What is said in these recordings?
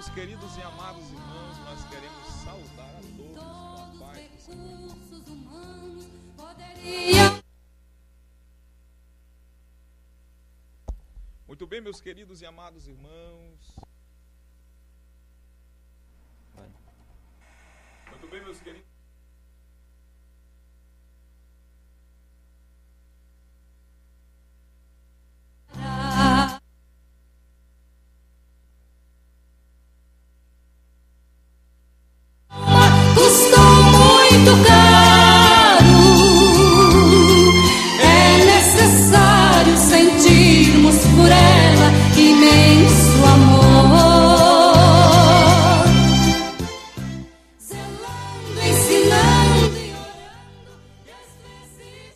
meus queridos e amados irmãos, nós queremos saudar a todos com a paz do Senhor. Muito bem, meus queridos e amados irmãos. Muito bem, meus queridos. Custou muito caro. É necessário sentirmos por ela imenso amor. Zelando, ensinando e orando, e às vezes.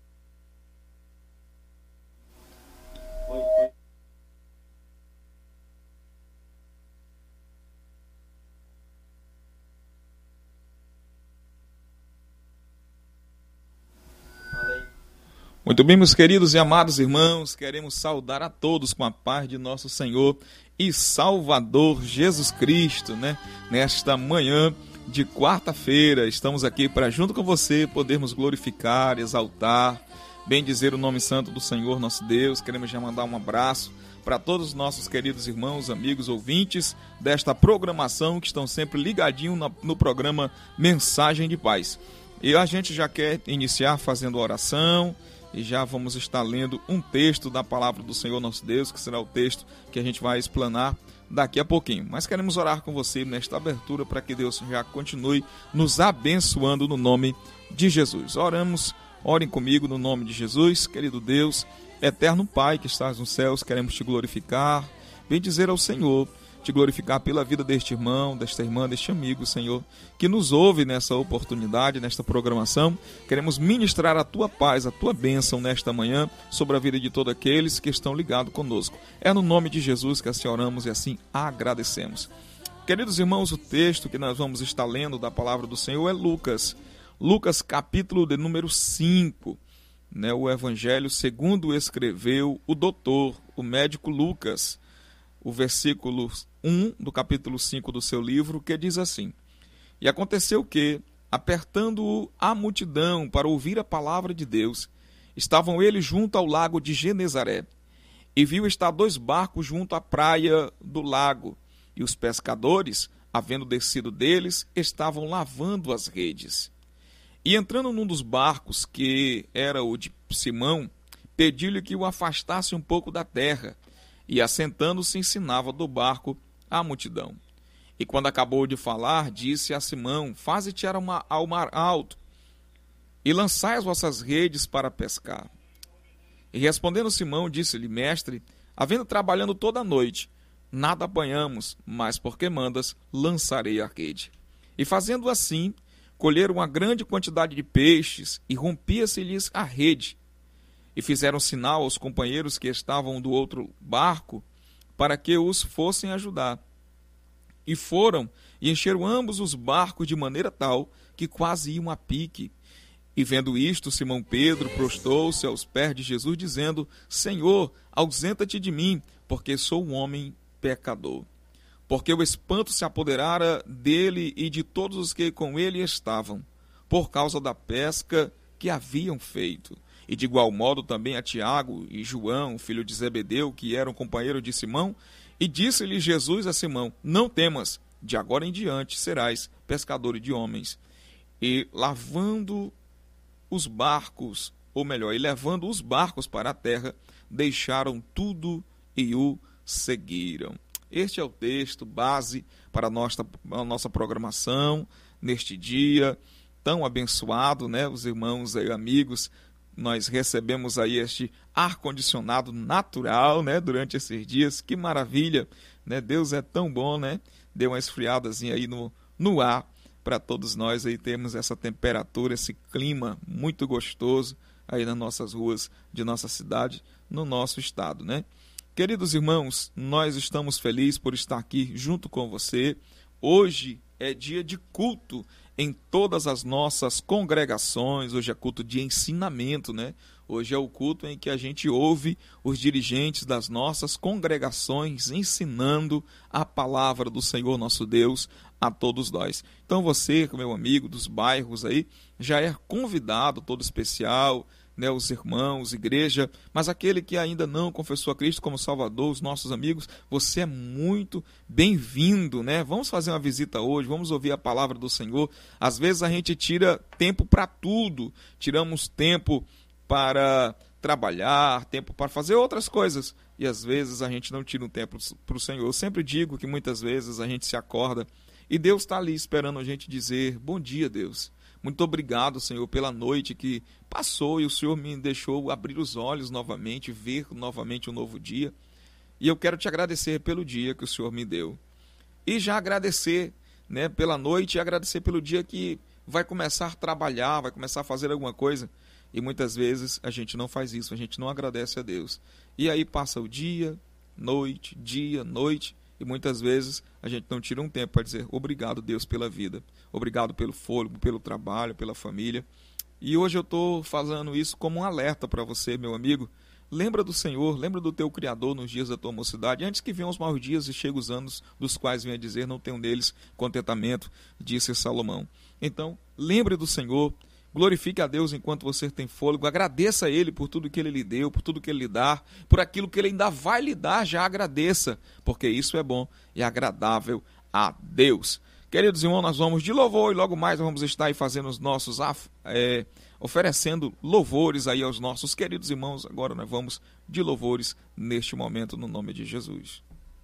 Muito bem, meus queridos e amados irmãos, queremos saudar a todos com a paz de nosso Senhor e Salvador Jesus Cristo, né? Nesta manhã de quarta-feira, estamos aqui para, junto com você, podermos glorificar, exaltar, bendizer o nome santo do Senhor nosso Deus. Queremos já mandar um abraço para todos os nossos queridos irmãos, amigos, ouvintes desta programação que estão sempre ligadinhos no programa Mensagem de Paz. E a gente já quer iniciar fazendo oração e já vamos estar lendo um texto da palavra do Senhor nosso Deus, que será o texto que a gente vai explanar daqui a pouquinho. Mas queremos orar com você nesta abertura para que Deus já continue nos abençoando no nome de Jesus. Orem comigo no nome de Jesus. Querido Deus, eterno Pai que estás nos céus, queremos te glorificar, bendizer ao Senhor, te glorificar pela vida deste irmão, desta irmã, deste amigo, Senhor, que nos ouve nessa oportunidade, nesta programação. Queremos ministrar a tua paz, a tua bênção nesta manhã sobre a vida de todos aqueles que estão ligados conosco. É no nome de Jesus que assim oramos e assim agradecemos. Queridos irmãos, o texto que nós vamos estar lendo da palavra do Senhor é Lucas capítulo de número 5, né? O evangelho segundo escreveu o doutor, o médico Lucas, o versículo 1 do capítulo 5 do seu livro, que diz assim: E aconteceu que, apertando-o a multidão para ouvir a palavra de Deus, estavam eles junto ao lago de Genezaré, e viu estar 2 barcos junto à praia do lago, e os pescadores, havendo descido deles, estavam lavando as redes. E entrando num dos barcos, que era o de Simão, pediu-lhe que o afastasse um pouco da terra, e assentando-se ensinava do barco à multidão. E quando acabou de falar, disse a Simão: Faze-te ao mar alto, e lançai as vossas redes para pescar. E respondendo Simão, disse-lhe: Mestre, havendo trabalhando toda a noite, nada apanhamos, mas porque mandas, lançarei a rede. E fazendo assim, colheram uma grande quantidade de peixes, e rompia-se-lhes a rede. E fizeram sinal aos companheiros que estavam do outro barco, para que os fossem ajudar. E foram, e encheram ambos os barcos de maneira tal, que quase iam a pique. E vendo isto, Simão Pedro prostou-se aos pés de Jesus, dizendo: Senhor, ausenta-te de mim, porque sou um homem pecador. Porque o espanto se apoderara dele e de todos os que com ele estavam, por causa da pesca que haviam feito. E de igual modo também a Tiago e João, filho de Zebedeu, que eram companheiros de Simão. E disse-lhe Jesus a Simão: Não temas, de agora em diante serás pescador de homens. E lavando os barcos, ou melhor, e levando os barcos para a terra, deixaram tudo e o seguiram. Este é o texto base para a nossa programação neste dia tão abençoado, né? Os irmãos e amigos, nós recebemos aí este ar-condicionado natural, né? Durante esses dias, que maravilha, né? Deus é tão bom, né? Deu uma esfriadazinha aí no ar para todos nós aí termos essa temperatura, esse clima muito gostoso aí nas nossas ruas de nossa cidade, no nosso estado, né? Queridos irmãos, nós estamos felizes por estar aqui junto com você. Hoje é dia de culto, em todas as nossas congregações. Hoje é culto de ensinamento, né? Hoje é o culto em que a gente ouve os dirigentes das nossas congregações ensinando a palavra do Senhor nosso Deus a todos nós. Então você, meu amigo dos bairros aí, já é convidado, todo especial, né, os irmãos, igreja, mas aquele que ainda não confessou a Cristo como Salvador, os nossos amigos, você é muito bem-vindo, né? Vamos fazer uma visita hoje, vamos ouvir a palavra do Senhor. Às vezes a gente tira tempo para tudo, tiramos tempo para trabalhar, tempo para fazer outras coisas, e às vezes a gente não tira um tempo para o Senhor. Eu sempre digo que muitas vezes a gente se acorda e Deus está ali esperando a gente dizer: bom dia, Deus. Muito obrigado, Senhor, pela noite que passou e o Senhor me deixou abrir os olhos novamente, ver novamente um novo dia. E eu quero te agradecer pelo dia que o Senhor me deu. E já agradecer, né, pela noite e agradecer pelo dia que vai começar a trabalhar, vai começar a fazer alguma coisa. E muitas vezes a gente não faz isso, a gente não agradece a Deus. E aí passa o dia, noite, e muitas vezes a gente não tira um tempo para dizer: obrigado, Deus, pela vida. Obrigado pelo fôlego, pelo trabalho, pela família. E hoje eu estou fazendo isso como um alerta para você, meu amigo. Lembra do Senhor, lembra do teu Criador nos dias da tua mocidade, antes que venham os maus dias e cheguem os anos dos quais venha dizer: não tenho neles contentamento, disse Salomão. Então, lembre do Senhor, glorifique a Deus enquanto você tem fôlego, agradeça a Ele por tudo que Ele lhe deu, por tudo que Ele lhe dá, por aquilo que Ele ainda vai lhe dar, já agradeça, porque isso é bom e agradável a Deus. Queridos irmãos, nós vamos de louvor e logo mais vamos estar aí fazendo os nossos, oferecendo louvores aí aos nossos queridos irmãos. Agora nós vamos de louvores neste momento, no nome de Jesus.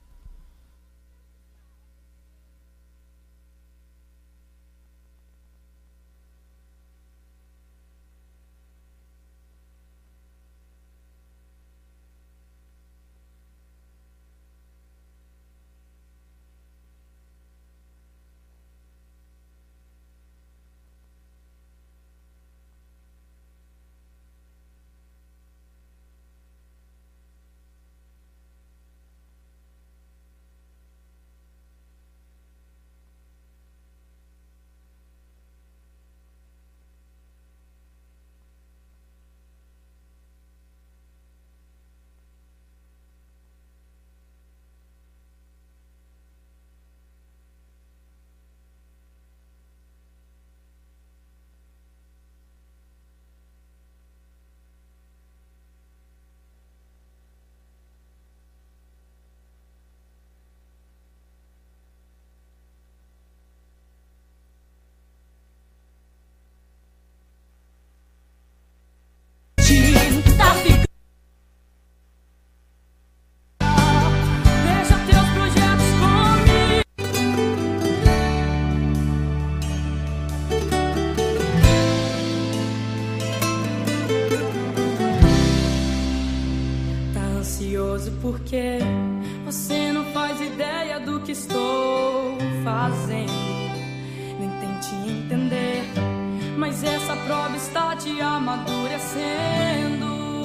Porque você não faz ideia do que estou fazendo, nem tente entender, mas essa prova está te amadurecendo.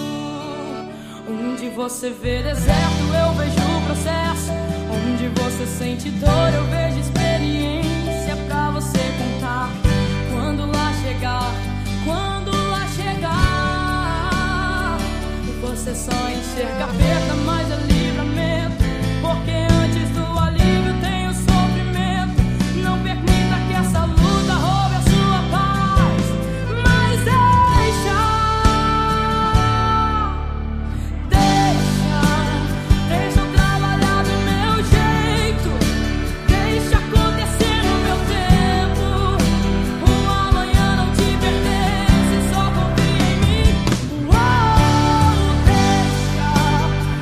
Onde você vê deserto, eu vejo o processo. Onde você sente dor, eu vejo experiência pra você contar. Quando lá chegar, você só enxerga perda, mas é livramento. Porque antes do alívio tem o sofrimento. Não permita que essa luta roube a sua paz, mas deixa eu trabalhar do meu jeito. Deixa acontecer no meu tempo. O amanhã não te pertence, só confia em mim.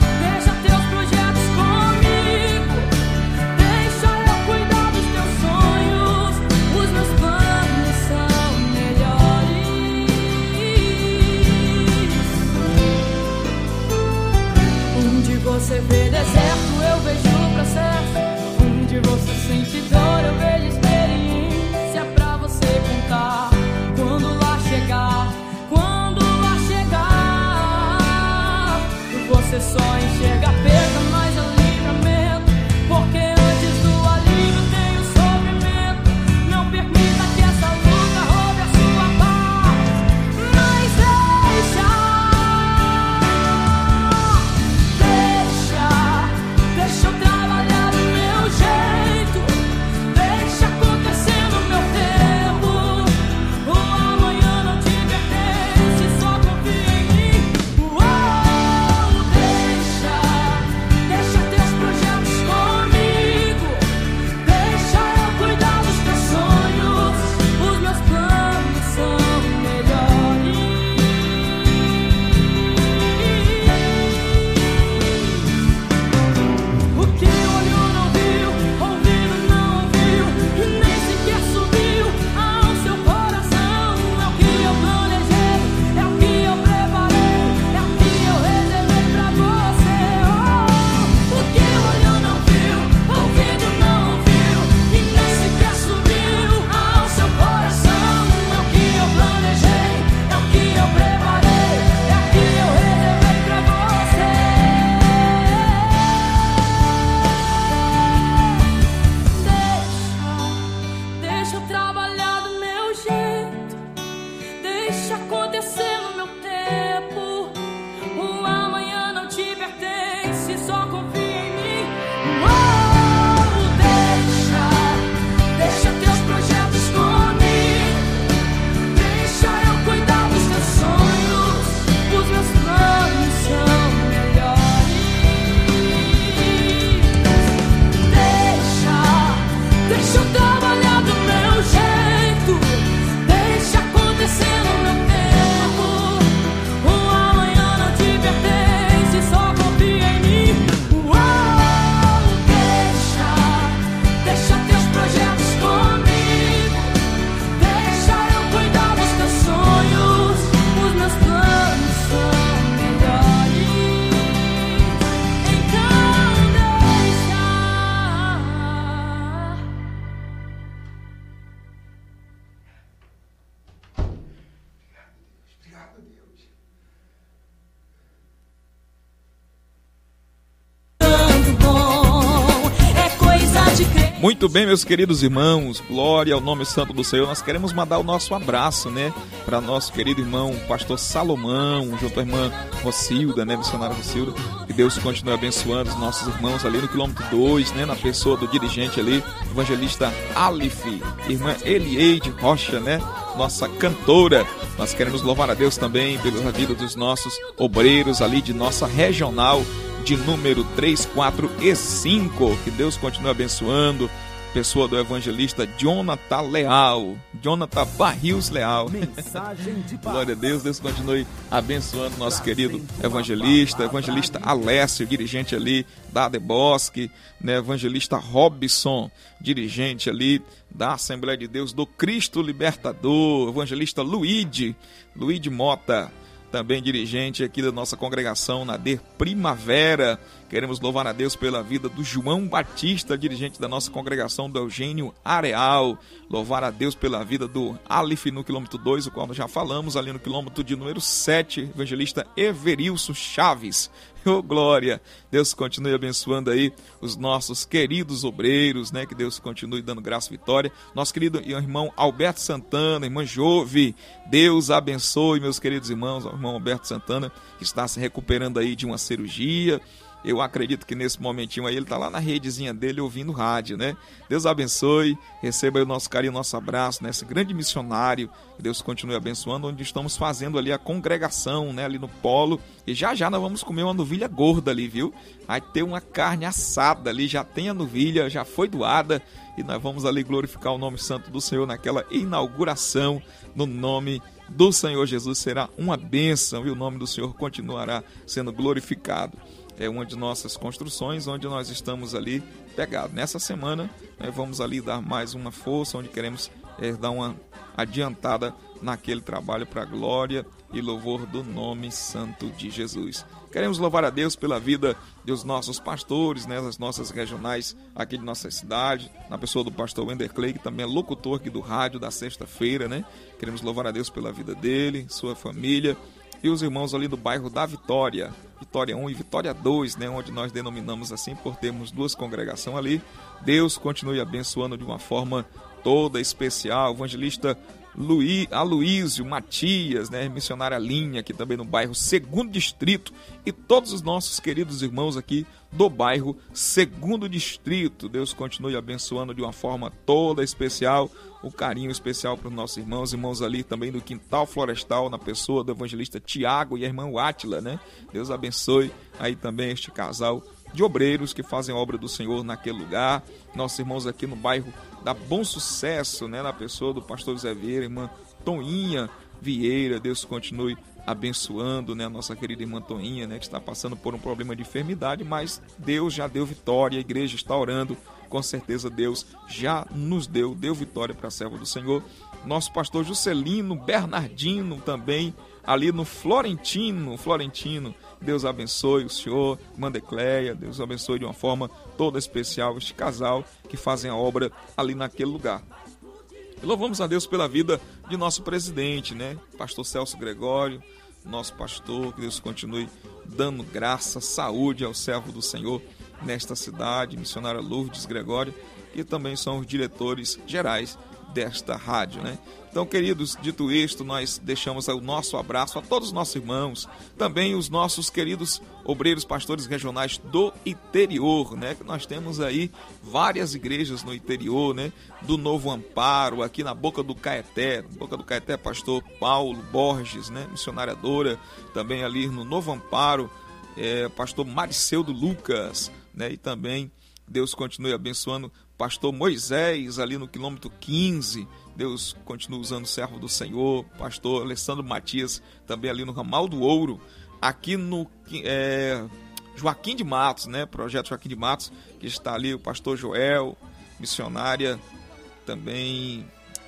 Muito bem, meus queridos irmãos, glória ao nome santo do Senhor. Nós queremos mandar o nosso abraço, né, para nosso querido irmão pastor Salomão, junto à irmã Rocilda, né, missionária Rocilda. Que Deus continue abençoando os nossos irmãos ali no quilômetro 2, né, na pessoa do dirigente ali, evangelista Alif, irmã Elieide Rocha, né, nossa cantora. Nós queremos louvar a Deus também pela vida dos nossos obreiros ali de nossa regional de número 3, 4 e 5. Que Deus continue abençoando. Pessoa do evangelista Jonathan Leal, Jonathan Barrios Leal. Glória a Deus, Deus continue abençoando nosso querido evangelista Alessio, dirigente ali da Debosque, né? Evangelista Robson, dirigente ali da Assembleia de Deus do Cristo Libertador, evangelista Luíde Mota, também dirigente aqui da nossa congregação Nader Primavera. Queremos louvar a Deus pela vida do João Batista, dirigente da nossa congregação do Eugênio Areal. Louvar a Deus pela vida do Alif no quilômetro 2, o qual nós já falamos, ali no quilômetro de número 7, evangelista Everilson Chaves. Oh, glória! Deus continue abençoando aí os nossos queridos obreiros, né? Que Deus continue dando graça e vitória. Nosso querido irmão Alberto Santana, irmã Jove, Deus abençoe, meus queridos irmãos. O irmão Alberto Santana que está se recuperando aí de uma cirurgia. Eu acredito que nesse momentinho aí ele está lá na redezinha dele ouvindo rádio, né? Deus abençoe, receba aí o nosso carinho, o nosso abraço, né? Esse grande missionário, que Deus continue abençoando, onde estamos fazendo ali a congregação, né? Ali no polo, e já nós vamos comer uma novilha gorda ali, viu? Vai ter uma carne assada ali, já tem a novilha, já foi doada, e nós vamos ali glorificar o nome santo do Senhor naquela inauguração, no nome do Senhor Jesus. Será uma bênção, e o nome do Senhor continuará sendo glorificado. É uma de nossas construções, onde nós estamos ali pegados. Nessa semana, vamos ali dar mais uma força, onde queremos dar uma adiantada naquele trabalho para a glória e louvor do nome santo de Jesus. Queremos louvar a Deus pela vida dos nossos pastores, né, das nossas regionais aqui de nossa cidade, na pessoa do pastor Wender Clay, que também é locutor aqui do rádio da sexta-feira, né? Queremos louvar a Deus pela vida dele, sua família, e os irmãos ali do bairro da Vitória, Vitória 1 e Vitória 2, né, onde nós denominamos assim por termos duas congregações ali. Deus continue abençoando de uma forma toda especial. O evangelista Aloísio Matias, né, missionária Linha, aqui também no bairro 2º Distrito, e todos os nossos queridos irmãos aqui do bairro 2º Distrito. Deus continue abençoando de uma forma toda especial, um carinho especial para os nossos irmãos ali também do Quintal Florestal, na pessoa do evangelista Tiago e a irmã Átila, né? Deus abençoe aí também este casal de obreiros que fazem a obra do Senhor naquele lugar. Nossos irmãos aqui no bairro da Bom Sucesso, né, na pessoa do pastor Zé Vieira, irmã Toninha Vieira. Deus continue abençoando, né, a nossa querida irmã Toninha, né, que está passando por um problema de enfermidade, mas Deus já deu vitória, a igreja está orando, com certeza Deus já nos deu vitória para a serva do Senhor. Nosso pastor Juscelino Bernardino também, ali no Florentino, Deus abençoe o senhor, irmã Decléia, Deus abençoe de uma forma toda especial este casal que fazem a obra ali naquele lugar. E louvamos a Deus pela vida de nosso presidente, né? Pastor Celso Gregório, nosso pastor, que Deus continue dando graça, saúde ao servo do Senhor nesta cidade, missionária Lourdes Gregório, e também são os diretores gerais desta rádio, né? Então, queridos, dito isto, nós deixamos o nosso abraço a todos os nossos irmãos, também os nossos queridos obreiros pastores regionais do interior, né? Que nós temos aí várias igrejas no interior, né? Do Novo Amparo, aqui na Boca do Caeté, pastor Paulo Borges, né? Missionária Dora, também ali no Novo Amparo, pastor Mariceudo Lucas, né? E também Deus continue abençoando pastor Moisés, ali no quilômetro 15, Deus continua usando o servo do Senhor, pastor Alessandro Matias, também ali no Ramal do Ouro, aqui no Joaquim de Matos, né, projeto Joaquim de Matos, que está ali o pastor Joel, missionária, também,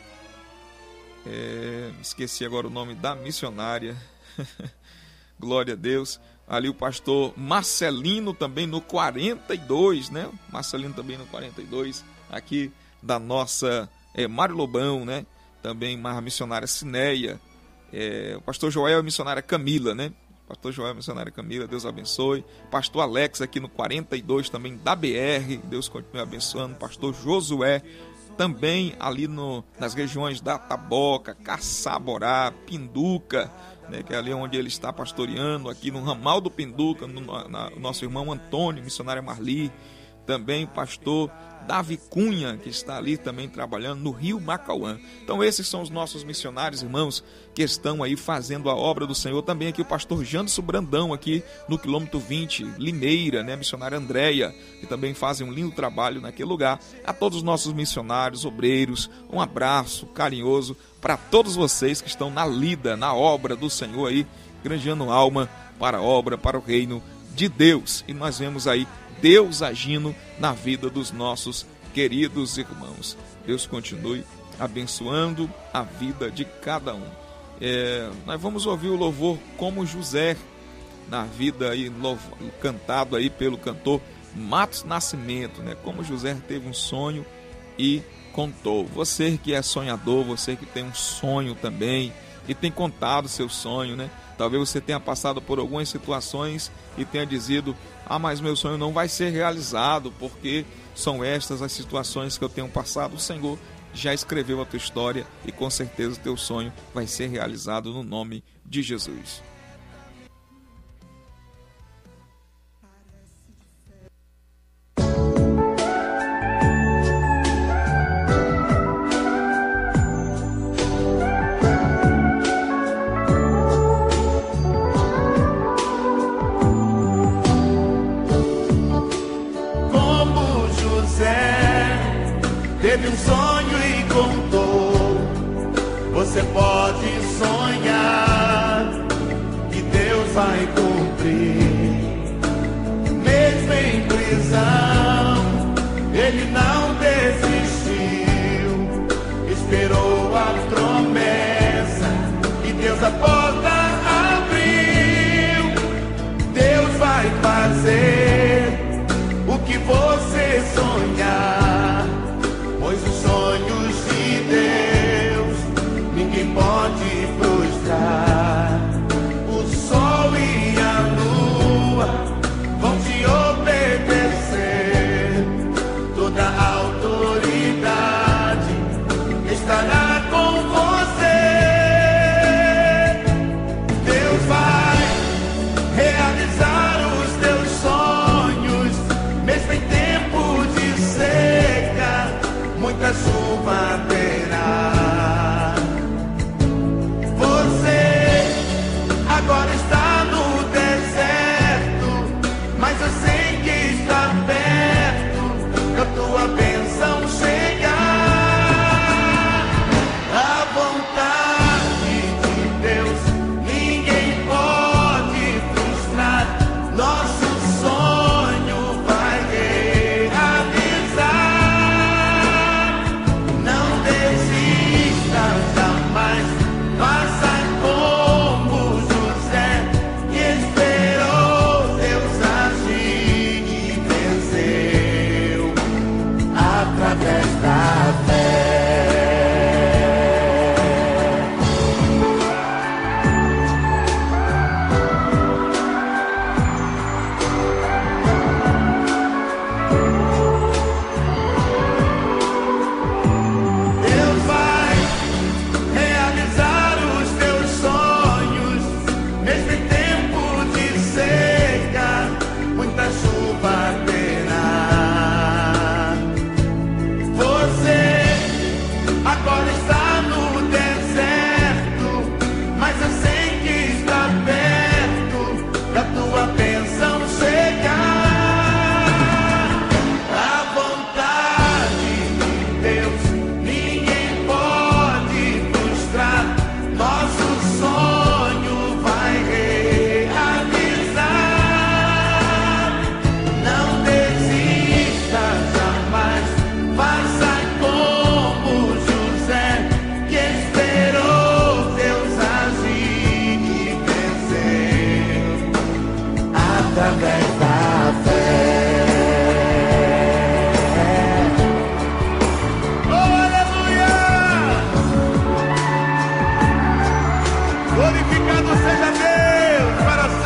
esqueci agora o nome da missionária, glória a Deus, ali o pastor Marcelino também no 42, né? Marcelino também no 42, aqui da nossa Mário Lobão, né? Também a missionária Cineia, o pastor Joel e a missionária Camila, né? Pastor Joel, missionária Camila, Deus abençoe. Pastor Alex aqui no 42 também da BR, Deus continue abençoando. Pastor Josué também ali nas regiões da Taboca, Caçaborá, Pinduca, né, que é ali onde ele está pastoreando, aqui no ramal do Pinduca, o nosso irmão Antônio, missionária Marli, também o pastor Davi Cunha, que está ali também trabalhando no Rio Macauã. Então esses são os nossos missionários, irmãos, que estão aí fazendo a obra do Senhor. Também aqui o pastor Janderson Brandão, aqui no quilômetro 20, Limeira, né, missionária Andréia, que também fazem um lindo trabalho naquele lugar. A todos os nossos missionários, obreiros, um abraço carinhoso para todos vocês que estão na lida, na obra do Senhor aí, granjeando alma para a obra, para o reino de Deus. E nós vemos aí Deus agindo na vida dos nossos queridos irmãos. Deus continue abençoando a vida de cada um. Nós vamos ouvir o louvor Como José, na vida aí, cantado aí pelo cantor Matos Nascimento, né? Como José teve um sonho e contou. Você que é sonhador, você que tem um sonho também e tem contado seu sonho, né? Talvez você tenha passado por algumas situações e tenha dizido: mas meu sonho não vai ser realizado, porque são estas as situações que eu tenho passado. O Senhor já escreveu a tua história e com certeza o teu sonho vai ser realizado no nome de Jesus. Teve um sonho e contou. Você pode sonhar que Deus vai cumprir. Mesmo em prisão, ele não desistiu. Esperou a promessa e Deus a porta abriu. Deus vai fazer o que você sonhar. Pois os sonhos de Deus ninguém pode frustrar. O sol e a lua vão te obedecer. Toda a autoridade estará com você. Deus vai realizar os teus sonhos, mesmo em tempo de seca. Muita chuva terá. Você agora está no deserto, mas eu sei que está perto da tua bênção chegar. A vontade de Deus ninguém pode frustrar. Nosso sonho vai realizar. Jamais faça como José, que esperou Deus agir e venceu através da fé. Glorificado seja Deus para sempre.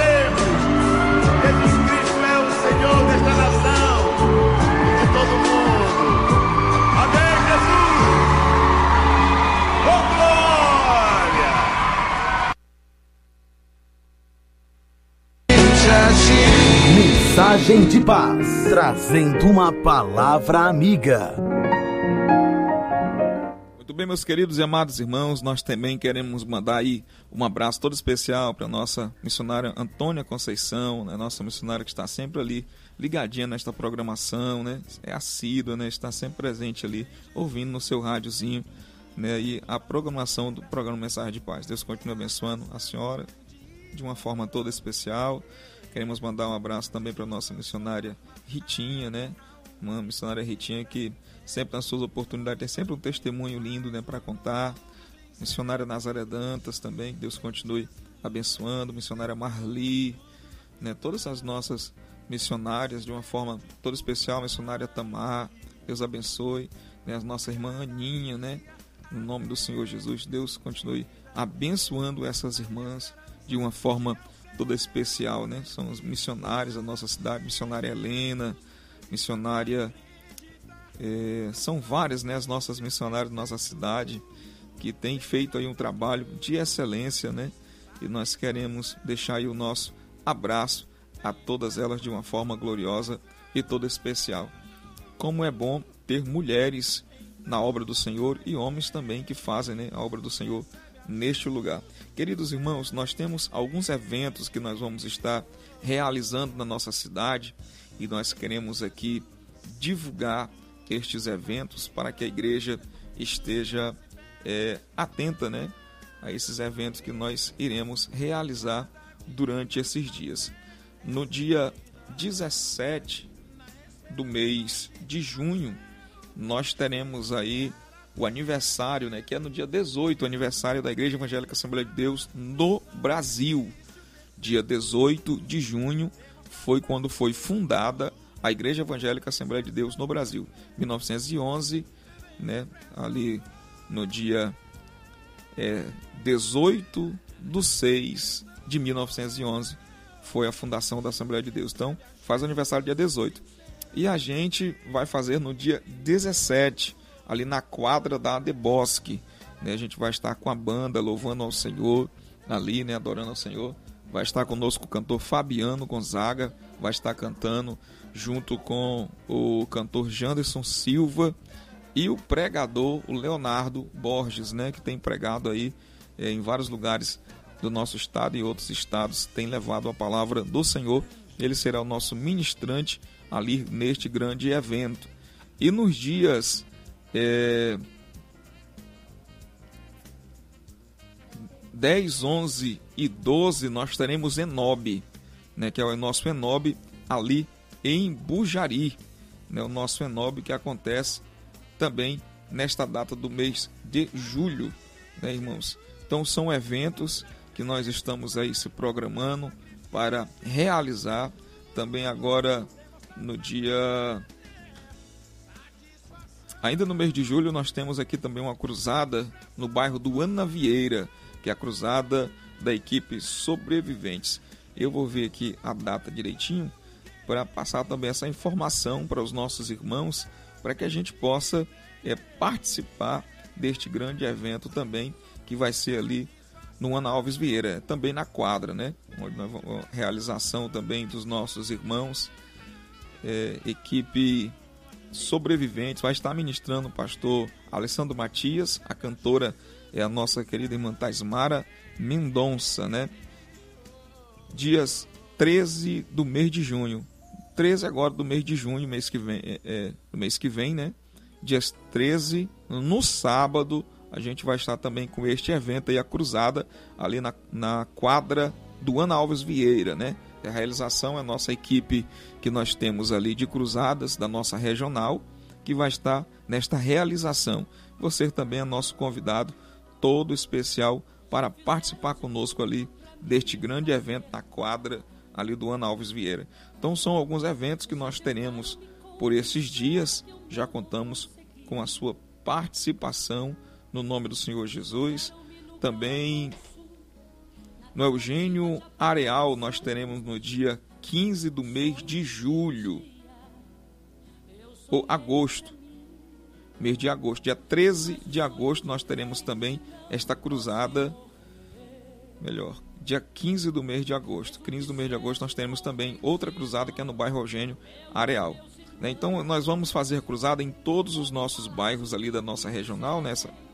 Mensagem de paz, trazendo uma palavra amiga. Muito bem, meus queridos e amados irmãos, nós também queremos mandar aí um abraço todo especial para a nossa missionária Antônia Conceição, né? Nossa missionária que está sempre ali ligadinha nesta programação, né? É assídua, né? Está sempre presente ali, ouvindo no seu rádiozinho, né? E a programação do programa Mensagem de Paz. Deus continue abençoando a senhora de uma forma toda especial. Queremos mandar um abraço também para a nossa missionária Ritinha, né? Uma missionária Ritinha que sempre nas suas oportunidades tem sempre um testemunho lindo, né, para contar. Missionária Nazaré Dantas também, que Deus continue abençoando. Missionária Marli, né? Todas as nossas missionárias de uma forma toda especial. Missionária Tamar, Deus abençoe, né? A nossa irmã Aninha, né? No nome do Senhor Jesus, Deus continue abençoando essas irmãs de uma forma toda especial, né? São os missionários da nossa cidade, missionária Helena, missionária... são várias, né, as nossas missionárias da nossa cidade que têm feito aí um trabalho de excelência, né? E nós queremos deixar aí o nosso abraço a todas elas de uma forma gloriosa e toda especial. Como é bom ter mulheres na obra do Senhor e homens também que fazem, né, a obra do Senhor neste lugar. Queridos irmãos, nós temos alguns eventos que nós vamos estar realizando na nossa cidade e nós queremos aqui divulgar estes eventos para que a igreja esteja atenta, né, a esses eventos que nós iremos realizar durante esses dias. No dia 17 do mês de junho, nós teremos aí o aniversário, né, que é no dia 18, o aniversário da Igreja Evangélica Assembleia de Deus no Brasil. Dia 18 de junho foi quando foi fundada a Igreja Evangélica Assembleia de Deus no Brasil. 1911, né, ali no dia 18/6/1911, foi a fundação da Assembleia de Deus. Então, faz aniversário dia 18. E a gente vai fazer no dia 17, ali na quadra da Adebosque, né? A gente vai estar com a banda louvando ao Senhor, ali, né, adorando ao Senhor. Vai estar conosco o cantor Fabiano Gonzaga, vai estar cantando junto com o cantor Janderson Silva e o pregador, o Leonardo Borges, né, que tem pregado aí em vários lugares do nosso estado e outros estados, tem levado a palavra do Senhor. Ele será o nosso ministrante ali neste grande evento. E nos dias 10, 11 e 12 nós teremos Enob, né, que é o nosso Enob ali em Bujari, né, o nosso Enob que acontece também nesta data do mês de julho, né, irmãos? Então são eventos que nós estamos aí se programando para realizar. Também agora no dia... Ainda no mês de julho nós temos aqui também uma cruzada no bairro do Anavieira, que é a cruzada da equipe Sobreviventes. Eu vou ver aqui a data direitinho para passar também essa informação para os nossos irmãos, para que a gente possa participar deste grande evento também, que vai ser ali no Ana Alves Vieira, também na quadra, né? Uma realização também dos nossos irmãos, equipe Sobreviventes, vai estar ministrando o pastor Alessandro Matias, a cantora é a nossa querida irmã Taismara Mendonça, né? Dias 13 do mês de junho, 13 agora do mês de junho, mês que vem, né? Dias 13, no sábado, a gente vai estar também com este evento aí, a cruzada, ali na quadra do Ana Alves Vieira, né? A realização é a nossa equipe que nós temos ali de cruzadas da nossa regional, que vai estar nesta realização. Você também é nosso convidado, todo especial, para participar conosco ali deste grande evento na quadra ali do Ana Alves Vieira. Então são alguns eventos que nós teremos por esses dias, já contamos com a sua participação no nome do Senhor Jesus. Também no Eugênio Areal nós teremos no dia 15 do mês de julho, ou agosto, mês de agosto, dia 13 de agosto nós teremos também esta cruzada dia 15 do mês de agosto. 15 do mês de agosto nós teremos também outra cruzada que é no bairro Eugênio Areal. Então nós vamos fazer cruzada em todos os nossos bairros ali da nossa regional,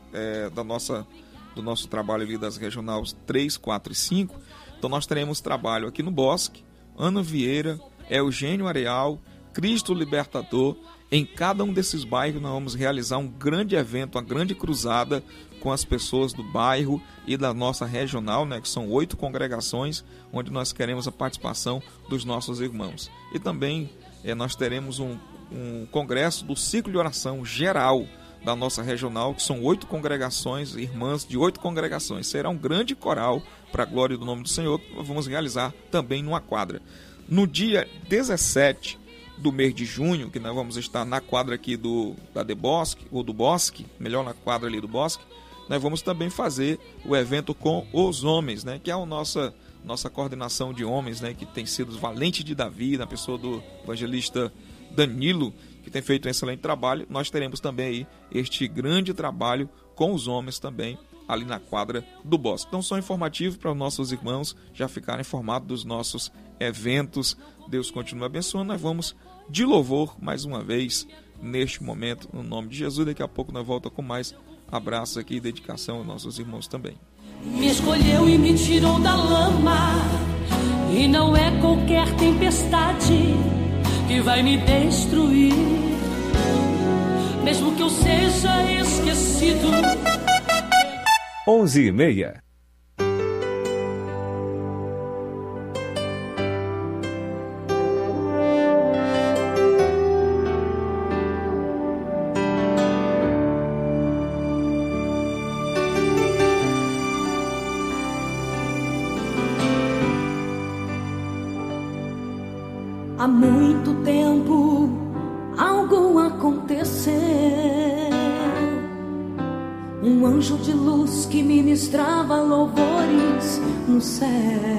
do nosso trabalho ali das regionais 3, 4 e 5. Então nós teremos trabalho aqui no Bosque, Ana Vieira, Eugênio Areal, Cristo Libertador. Em cada um desses bairros nós vamos realizar um grande evento, uma grande cruzada com as pessoas do bairro e da nossa regional, que são 8 congregações, onde nós queremos a participação dos nossos irmãos. E também nós teremos um congresso do ciclo de oração geral da nossa regional, que são 8 congregações, irmãs de 8 congregações. Será um grande coral para a glória do nome do Senhor, que nós vamos realizar também numa quadra. No dia 17 do mês de junho, que nós vamos estar na quadra aqui do Bosque, melhor na quadra ali do Bosque, nós vamos também fazer o evento com os homens, que é a nossa coordenação de homens, que tem sido os valentes de Davi, na pessoa do evangelista Danilo, que tem feito um excelente trabalho. Nós teremos também aí este grande trabalho com os homens também, ali na quadra do Bosque. Então, só informativo para os nossos irmãos já ficarem informados dos nossos eventos. Deus continue abençoando. Nós vamos de louvor mais uma vez neste momento, no nome de Jesus. Daqui a pouco nós voltamos com mais abraço aqui e dedicação aos nossos irmãos também. Me escolheu e me tirou da lama, e não é qualquer tempestade que vai me destruir, mesmo que eu seja esquecido. 11h30. Há muito tempo algo aconteceu. Um anjo de luz que ministrava louvores no céu.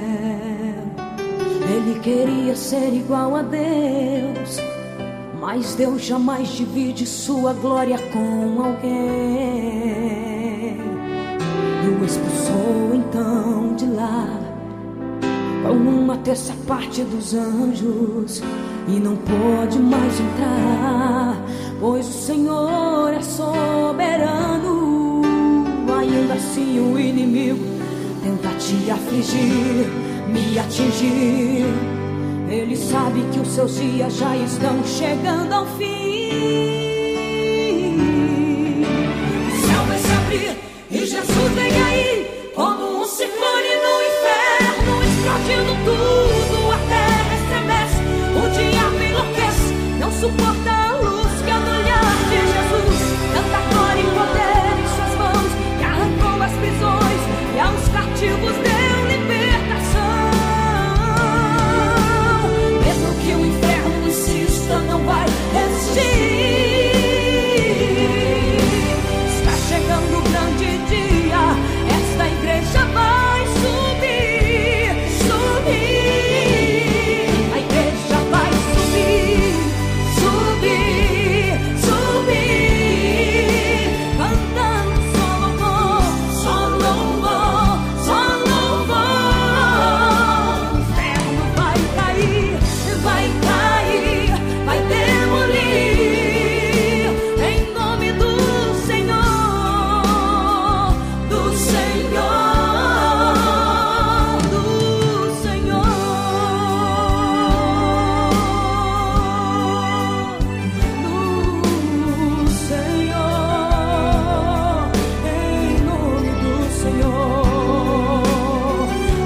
Ele queria ser igual a Deus, mas Deus jamais divide sua glória com alguém. E o expulsou então de lá com uma terça parte dos anjos, e não pode mais entrar, pois o Senhor é soberano. Ainda assim o inimigo tenta te afligir, me atingir. Ele sabe que os seus dias já estão chegando ao fim. O céu vai se abrir e Jesus vem aí, como um ciclone no inferno, explodindo tudo, a terra estremece, o diabo enlouquece, não suporta a luz que é no olhar de Jesus. Tanta glória e poder em suas mãos, que arrancou as prisões e aos cativos deu libertação. Mesmo que o inferno insista, não vai resistir. Está chegando o grande dia, esta igreja vai subir, subir. A igreja vai subir, subir, subir. Cantando só louvor, só louvor, só louvor. O inferno vai cair, vai cair, vai demolir. Em nome do Senhor, do Senhor, do Senhor, do Senhor, em nome do Senhor.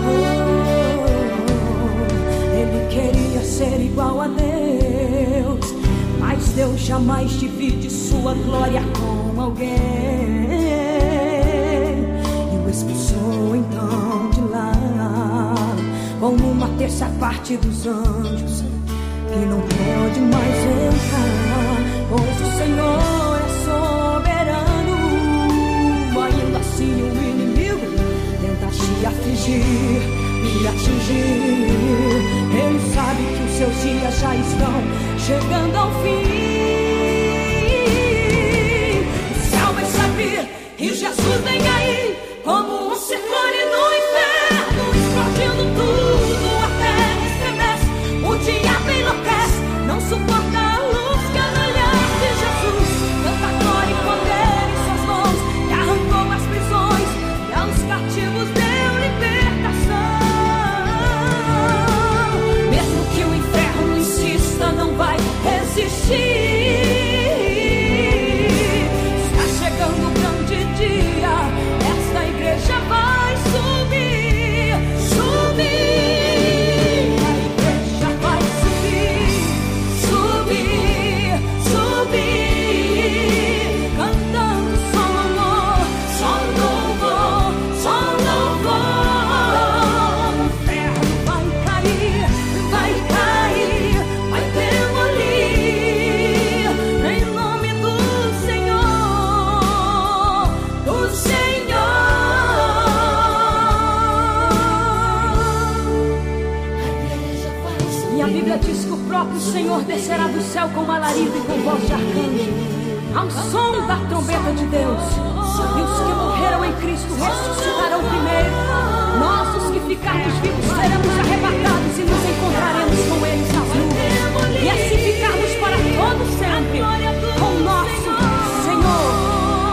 Ele queria ser igual a Deus, mas Deus jamais divide sua glória com alguém. E o expulsou então de lá, como uma terça parte dos anjos, que não pode mais entrar, pois o Senhor é soberano. Ainda assim o inimigo tenta te afligir, me atingir. Ele sabe que os seus dias já estão chegando ao fim. O céu vai se abrir e Jesus vem aí, como um ciclone no inferno, E a Bíblia diz que o próprio Senhor descerá do céu com alarido e com voz de arcanjo, ao som da trombeta de Deus. E os que morreram em Cristo ressuscitarão primeiro. Nós, os que ficarmos vivos, seremos arrebatados e nos encontraremos com eles nas nuvens. E assim ficarmos para todo sempre com nosso Senhor.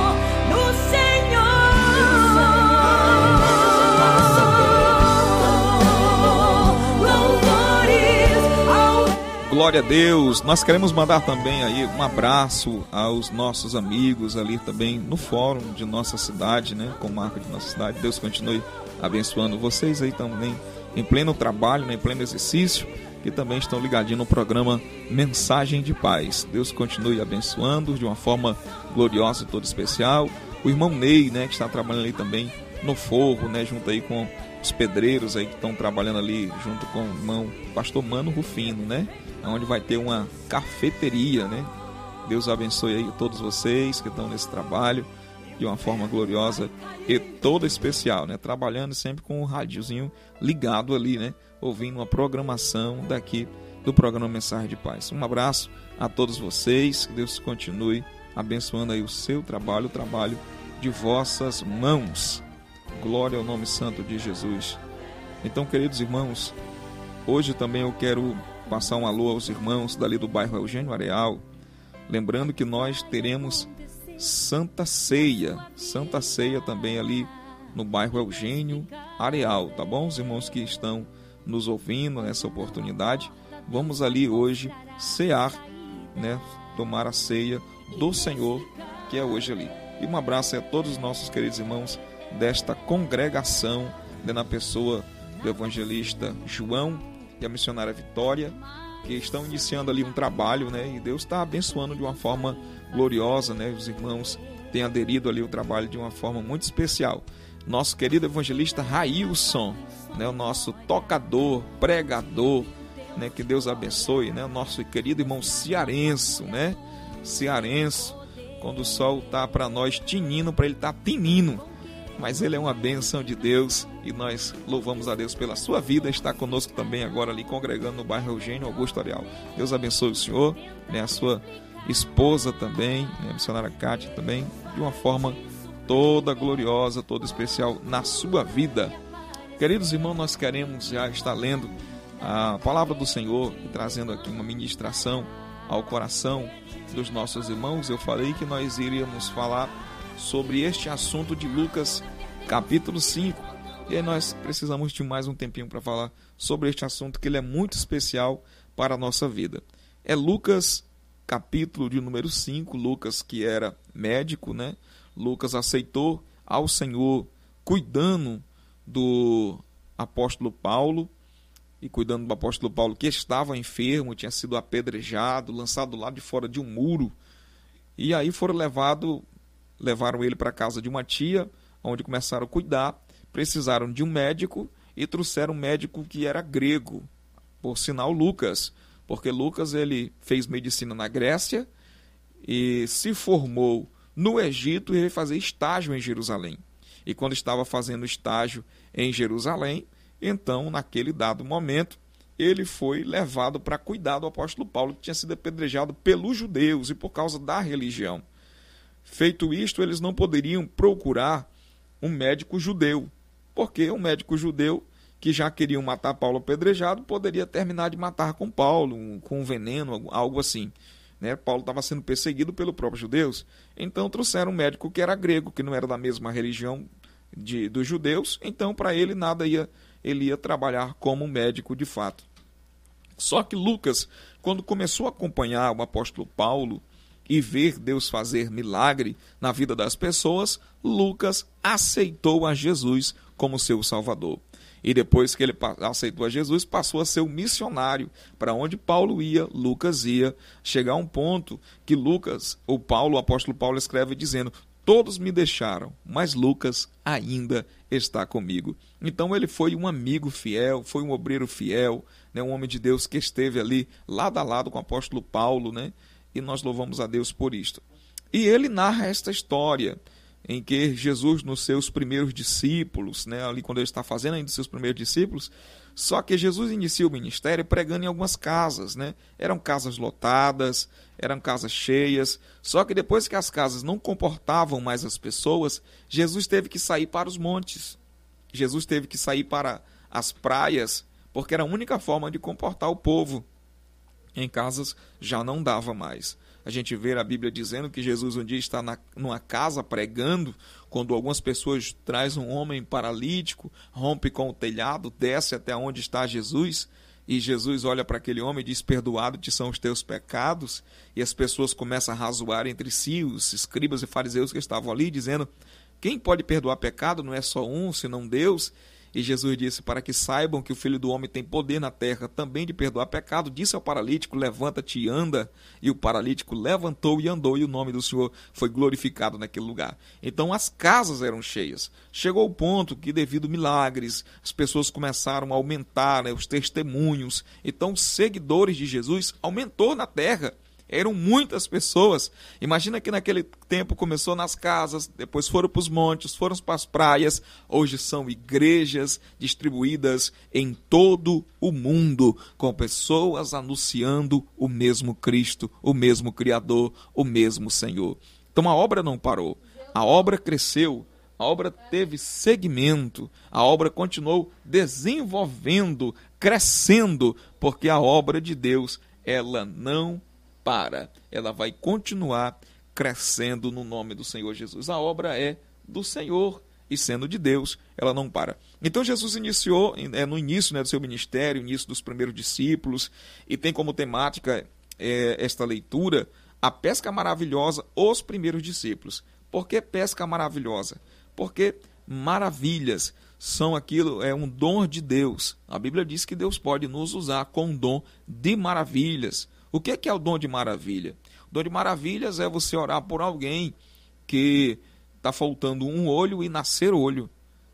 Glória a Deus. Nós queremos mandar também aí um abraço aos nossos amigos ali também no fórum de nossa cidade, né, com marca de nossa cidade. Deus continue abençoando vocês aí também em pleno trabalho, né, em pleno exercício, que também estão ligadinhos no programa Mensagem de Paz. Deus continue abençoando de uma forma gloriosa e toda especial. O irmão Ney, né, que está trabalhando ali também no forro, né, junto aí com os pedreiros aí que estão trabalhando ali junto com o irmão pastor Mano Rufino, né, onde vai ter uma cafeteria, né. Deus abençoe aí todos vocês que estão nesse trabalho de uma forma gloriosa e toda especial, né, trabalhando sempre com o rádiozinho ligado ali, né, ouvindo uma programação daqui do programa Mensagem de Paz. Um abraço a todos vocês, que Deus continue abençoando aí o seu trabalho, o trabalho de vossas mãos. Glória ao nome santo de Jesus. Então, queridos irmãos, hoje também eu quero passar um alô aos irmãos dali do bairro Eugênio Areal, lembrando que nós teremos Santa Ceia também ali no bairro Eugênio Areal, tá bom? Os irmãos que estão nos ouvindo nessa oportunidade, vamos ali hoje cear, né, tomar a ceia do Senhor, que é hoje ali. E um abraço a todos os nossos queridos irmãos desta congregação, né, na pessoa do evangelista João e a missionária Vitória, que estão iniciando ali um trabalho, né, e Deus está abençoando de uma forma gloriosa, né, os irmãos têm aderido ali ao trabalho de uma forma muito especial. Nosso querido evangelista Railson, né, o nosso tocador, pregador, né, que Deus abençoe, né, o nosso querido irmão Cearenço, né, Cearenço, quando o sol tá para nós tinindo, para ele tá tinindo, mas ele é uma bênção de Deus e nós louvamos a Deus pela sua vida. Está conosco também agora ali congregando no bairro Eugênio Augusto Areal. Deus abençoe o senhor, né, a sua esposa também, né, a missionária Cátia também, de uma forma toda gloriosa, toda especial na sua vida. Queridos irmãos, nós queremos já estar lendo a palavra do Senhor e trazendo aqui uma ministração ao coração dos nossos irmãos. Eu falei que nós iríamos falar sobre este assunto de Lucas capítulo 5, e aí nós precisamos de mais um tempinho para falar sobre este assunto, que ele é muito especial para a nossa vida. É Lucas capítulo de número 5, Lucas que era médico, né? Lucas aceitou ao Senhor cuidando do apóstolo Paulo, e cuidando do apóstolo Paulo que estava enfermo, tinha sido apedrejado, lançado lá de fora de um muro, e aí levaram ele para a casa de uma tia, onde começaram a cuidar, precisaram de um médico e trouxeram um médico que era grego, por sinal Lucas, porque Lucas ele fez medicina na Grécia e se formou no Egito e veio fazer estágio em Jerusalém. E quando estava fazendo estágio em Jerusalém, então naquele dado momento, ele foi levado para cuidar do apóstolo Paulo, que tinha sido apedrejado pelos judeus e por causa da religião. Feito isto, eles não poderiam procurar um médico judeu, porque um médico judeu que já queriam matar Paulo apedrejado poderia terminar de matar com Paulo, com veneno, algo assim, né? Paulo estava sendo perseguido pelos próprios judeus, então trouxeram um médico que era grego, que não era da mesma religião dos judeus, então para ele ele ia trabalhar como médico de fato. Só que Lucas, quando começou a acompanhar o apóstolo Paulo e ver Deus fazer milagre na vida das pessoas, Lucas aceitou a Jesus como seu Salvador. E depois que ele aceitou a Jesus, passou a ser o missionário. Para onde Paulo ia, Lucas ia. Chegar a um ponto que o apóstolo Paulo escreve dizendo: todos me deixaram, mas Lucas ainda está comigo. Então ele foi um amigo fiel, foi um obreiro fiel, né, um homem de Deus que esteve ali lado a lado com o apóstolo Paulo, né? E nós louvamos a Deus por isto. E ele narra esta história em que Jesus, nos seus primeiros discípulos, né, ali quando ele está fazendo ainda os seus primeiros discípulos, Só que Jesus inicia o ministério pregando em algumas casas, né? Eram casas lotadas, eram casas cheias. Só que depois que as casas não comportavam mais as pessoas, Jesus teve que sair para os montes. Jesus teve que sair para as praias, porque era a única forma de comportar o povo. Em casas já não dava mais. A gente vê a Bíblia dizendo que Jesus um dia está numa casa pregando, quando algumas pessoas trazem um homem paralítico, rompe com o telhado, desce até onde está Jesus, e Jesus olha para aquele homem e diz: perdoado te são os teus pecados, e as pessoas começam a razoar entre si, os escribas e fariseus que estavam ali, dizendo: quem pode perdoar pecado? Não é só um, senão Deus. E Jesus disse: para que saibam que o Filho do Homem tem poder na terra também de perdoar pecado, disse ao paralítico: levanta-te e anda. E o paralítico levantou e andou, e o nome do Senhor foi glorificado naquele lugar. Então as casas eram cheias. Chegou o ponto que, devido a milagres, as pessoas começaram a aumentar, né, os testemunhos. Então os seguidores de Jesus aumentou na terra. Eram muitas pessoas. Imagina que naquele tempo começou nas casas, depois foram para os montes, foram para as praias. Hoje são igrejas distribuídas em todo o mundo, com pessoas anunciando o mesmo Cristo, o mesmo Criador, o mesmo Senhor. Então a obra não parou, a obra cresceu, a obra teve segmento, a obra continuou desenvolvendo, crescendo, porque a obra de Deus, ela não para, ela vai continuar crescendo no nome do Senhor Jesus. A obra é do Senhor e, sendo de Deus, ela não para. Então Jesus iniciou, no início, né, do seu ministério, início dos primeiros discípulos, e tem como temática esta leitura a pesca maravilhosa, os primeiros discípulos. Por que pesca maravilhosa? Porque maravilhas são aquilo, é um dom de Deus. A Bíblia diz que Deus pode nos usar com um dom de maravilhas. O que é o dom de maravilha? O dom de maravilhas é você orar por alguém que está faltando um olho e nascer olho,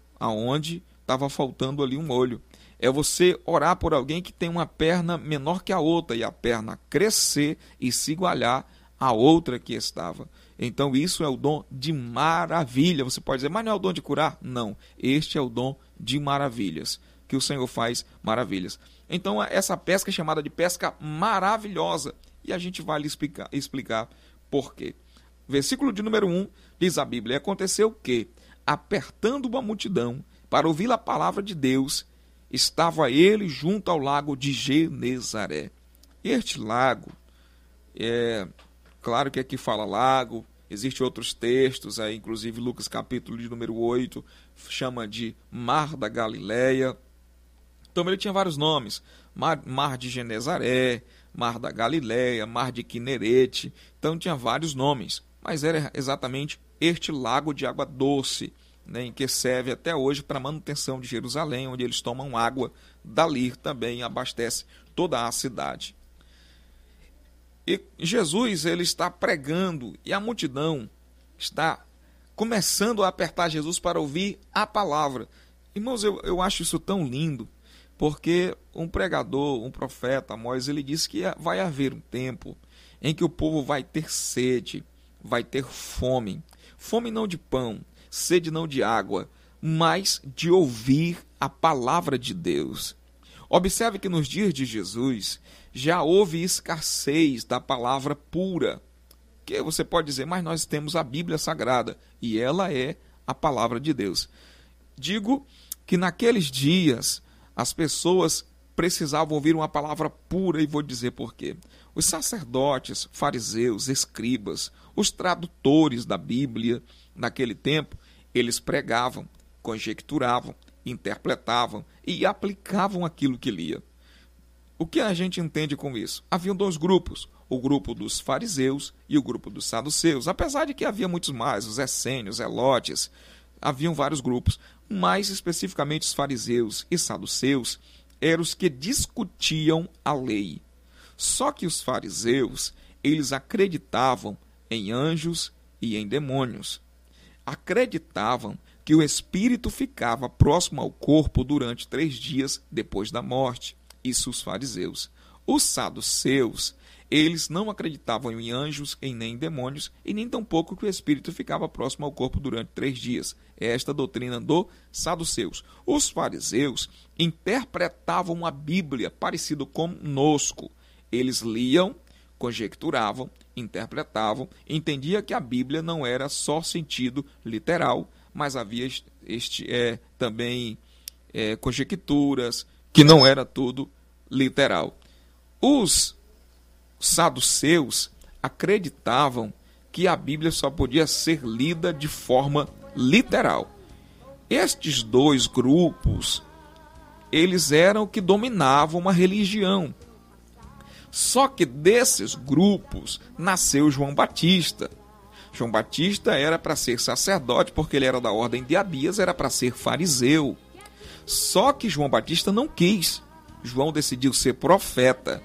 aonde estava faltando ali um olho. É você orar por alguém que tem uma perna menor que a outra, e a perna crescer e se igualar à outra que estava. Então isso é o dom de maravilha. Você pode dizer: mas não é o dom de curar? Não, este é o dom de maravilhas, que o Senhor faz maravilhas. Então essa pesca é chamada de pesca maravilhosa, e a gente vai lhe explicar por quê. Versículo de número 1 diz a Bíblia: aconteceu que, apertando uma multidão para ouvir a palavra de Deus, estava ele junto ao lago de Genezaré. Este lago, claro que aqui fala lago, existem outros textos, inclusive Lucas capítulo de número 8, chama de Mar da Galileia. Então ele tinha vários nomes: Mar de Genezaré, Mar da Galileia, Mar de Quinerete. Então tinha vários nomes, mas era exatamente este lago de água doce, né, em que serve até hoje para a manutenção de Jerusalém, onde eles tomam água dali também, abastece toda a cidade. E Jesus, ele está pregando, e a multidão está começando a apertar Jesus para ouvir a palavra. Irmãos, eu acho isso tão lindo, porque um pregador, um profeta, Amós, ele disse que vai haver um tempo em que o povo vai ter sede, vai ter fome. Fome não de pão, sede não de água, mas de ouvir a palavra de Deus. Observe que nos dias de Jesus já houve escassez da palavra pura. Que você pode dizer: mas nós temos a Bíblia Sagrada, e ela é a palavra de Deus. Digo que naqueles dias as pessoas precisavam ouvir uma palavra pura, e vou dizer por quê. Os sacerdotes, fariseus, escribas, os tradutores da Bíblia, naquele tempo, eles pregavam, conjecturavam, interpretavam e aplicavam aquilo que lia. O que a gente entende com isso? Haviam dois grupos: o grupo dos fariseus e o grupo dos saduceus. Apesar de que havia muitos mais, os essênios, zelotes, haviam vários grupos, mais especificamente os fariseus e saduceus eram os que discutiam a lei. Só que os fariseus, eles acreditavam em anjos e em demônios. Acreditavam que o espírito ficava próximo ao corpo durante 3 dias depois da morte. Isso os fariseus. Os saduceus, eles não acreditavam em anjos e nem em demônios, e nem tampouco que o espírito ficava próximo ao corpo durante 3 dias. É esta a doutrina dos saduceus. Os fariseus interpretavam a Bíblia parecido conosco. Eles liam, conjecturavam, interpretavam, entendiam que a Bíblia não era só sentido literal, mas havia também conjecturas, que não era tudo literal. Os saduceus acreditavam que a Bíblia só podia ser lida de forma literal. Estes dois grupos, eles eram que dominavam a religião. Só que desses grupos nasceu João Batista. João Batista era para ser sacerdote, porque ele era da ordem de Abias, era para ser fariseu. Só que João Batista não quis. João decidiu ser profeta.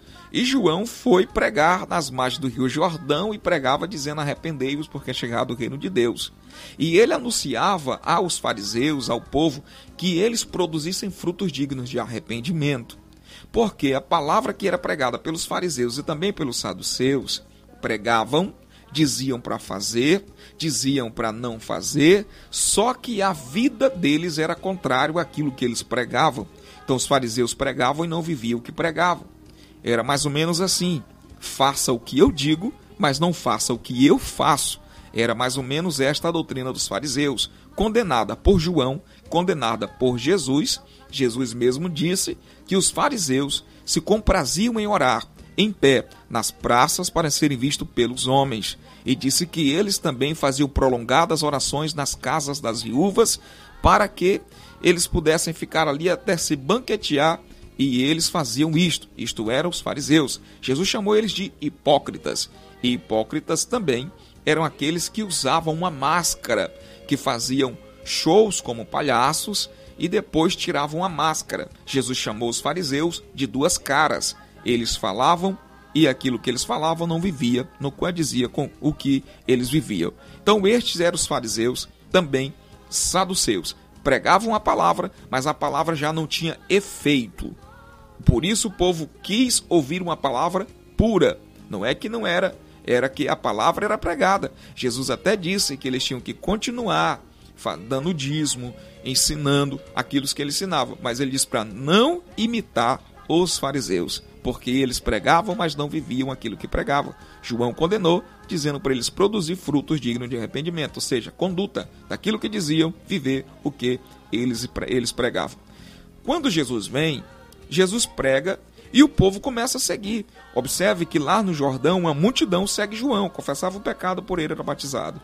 E João foi pregar nas margens do Rio Jordão e pregava dizendo: arrependei-vos, porque é chegado o reino de Deus. E ele anunciava aos fariseus, ao povo, que eles produzissem frutos dignos de arrependimento. Porque a palavra que era pregada pelos fariseus e também pelos saduceus, pregavam, diziam para fazer, diziam para não fazer, só que a vida deles era contrário àquilo que eles pregavam. Então os fariseus pregavam e não viviam o que pregavam. Era mais ou menos assim: faça o que eu digo, mas não faça o que eu faço. Era mais ou menos esta a doutrina dos fariseus, condenada por João, condenada por Jesus. Jesus mesmo disse que os fariseus se compraziam em orar em pé nas praças para serem vistos pelos homens. E disse que eles também faziam prolongadas orações nas casas das viúvas para que eles pudessem ficar ali até se banquetear, e eles faziam isto. Isto eram os fariseus. Jesus chamou eles de hipócritas. E hipócritas também eram aqueles que usavam uma máscara, que faziam shows como palhaços e depois tiravam a máscara. Jesus chamou os fariseus de duas caras. Eles falavam e aquilo que eles falavam não vivia, não condizia com o que eles viviam. Então estes eram os fariseus, também saduceus. Pregavam a palavra, mas a palavra já não tinha efeito. Por isso o povo quis ouvir uma palavra pura. Não é que não era, era que a palavra era pregada. Jesus até disse que eles tinham que continuar dando dízimo, ensinando aquilo que ele ensinava. Mas ele disse para não imitar os fariseus, porque eles pregavam, mas não viviam aquilo que pregavam. João condenou, dizendo para eles produzir frutos dignos de arrependimento, ou seja, conduta daquilo que diziam, viver o que eles pregavam. Quando Jesus vem, Jesus prega e o povo começa a seguir. Observe que lá no Jordão uma multidão segue João, confessava o pecado, por ele era batizado.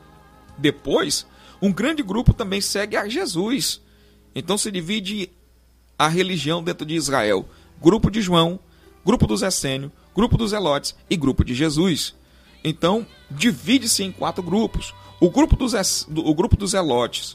Depois, um grande grupo também segue a Jesus. Então se divide a religião dentro de Israel: grupo de João, grupo dos Essênios, grupo dos Zelotes e grupo de Jesus. Então divide-se em 4 grupos. O grupo dos Zelotes,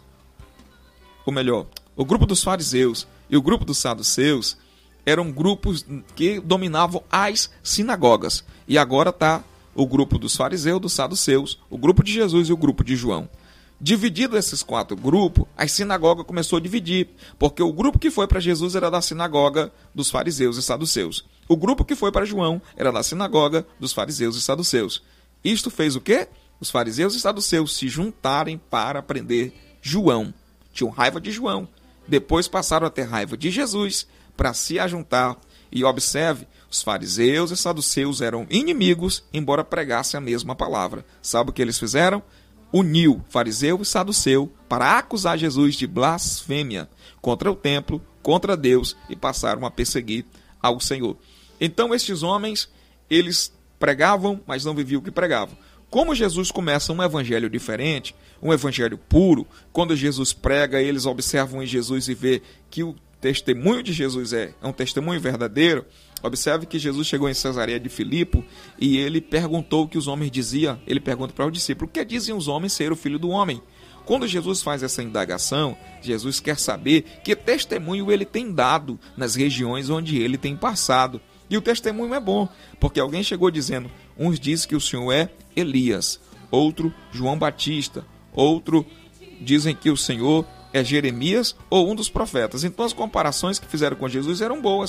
ou melhor, o grupo dos fariseus e o grupo dos saduceus eram grupos que dominavam as sinagogas. E agora está o grupo dos fariseus, dos saduceus, o grupo de Jesus e o grupo de João. Dividido esses 4 grupos, a sinagoga começou a dividir, porque o grupo que foi para Jesus era da sinagoga dos fariseus e saduceus. O grupo que foi para João era da sinagoga dos fariseus e saduceus. Isto fez o quê? Os fariseus e saduceus se juntarem para prender João. Tinham raiva de João. Depois passaram a ter raiva de Jesus para se ajuntar. E observe, os fariseus e saduceus eram inimigos, embora pregassem a mesma palavra. Sabe o que eles fizeram? Uniu fariseu e saduceu para acusar Jesus de blasfêmia contra o templo, contra Deus, e passaram a perseguir ao Senhor. Então estes homens, eles pregavam, mas não viviam o que pregavam. Como Jesus começa um evangelho diferente, um evangelho puro, quando Jesus prega, eles observam em Jesus e vê que o testemunho de Jesus é um testemunho verdadeiro. Observe que Jesus chegou em Cesareia de Filipe e ele perguntou o que os homens diziam. Ele pergunta para o discípulo: o que dizem os homens ser o filho do homem? Quando Jesus faz essa indagação, Jesus quer saber que testemunho ele tem dado nas regiões onde ele tem passado. E o testemunho é bom, porque alguém chegou dizendo: uns dizem que o Senhor é Elias, outro João Batista, outro dizem que o Senhor é Jeremias ou um dos profetas. Então as comparações que fizeram com Jesus eram boas.